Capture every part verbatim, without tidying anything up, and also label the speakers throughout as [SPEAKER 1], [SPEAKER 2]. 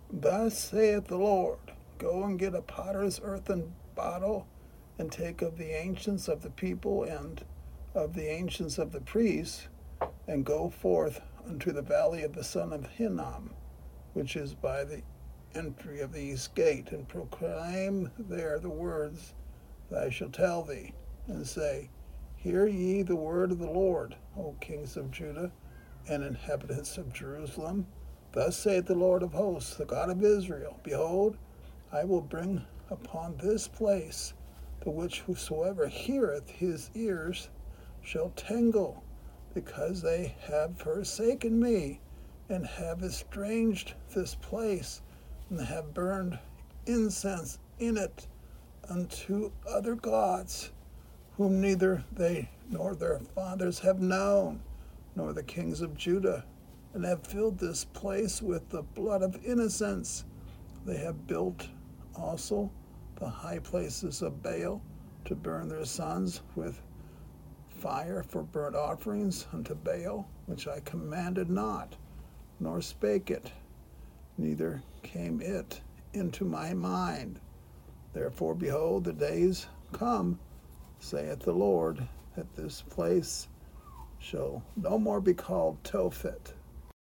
[SPEAKER 1] Thus saith the Lord, go and get a potter's earthen bottle, and take of the ancients of the people and of the ancients of the priests, and go forth unto the valley of the son of Hinnom, which is by the entry of the east gate, and proclaim there the words that I shall tell thee, and say, Hear ye the word of the Lord, O kings of Judah and inhabitants of Jerusalem. Thus saith the Lord of hosts, the God of Israel, Behold, I will bring upon this place the which whosoever heareth his ears shall tingle, because they have forsaken me, and have estranged this place, and have burned incense in it unto other gods, whom neither they nor their fathers have known, nor the kings of Judah, and have filled this place with the blood of innocents. They have built also the high places of Baal, to burn their sons with fire for burnt offerings unto Baal, which I commanded not, nor spake it, neither came it into my mind. Therefore, behold, the days come, saith the Lord, that this place shall no more be called Tophet,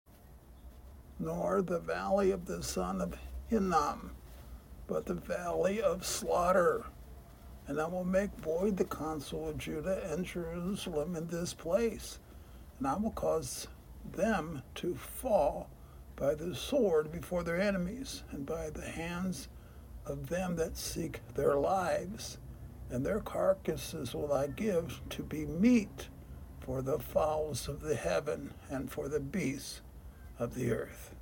[SPEAKER 1] nor the valley of the son of Hinnom, but the valley of slaughter. And I will make void the counsel of Judah and Jerusalem in this place, and I will cause them to fall by the sword before their enemies, and by the hands of them that seek their lives. And their carcasses will I give to be meat for the fowls of the heaven and for the beasts of the earth.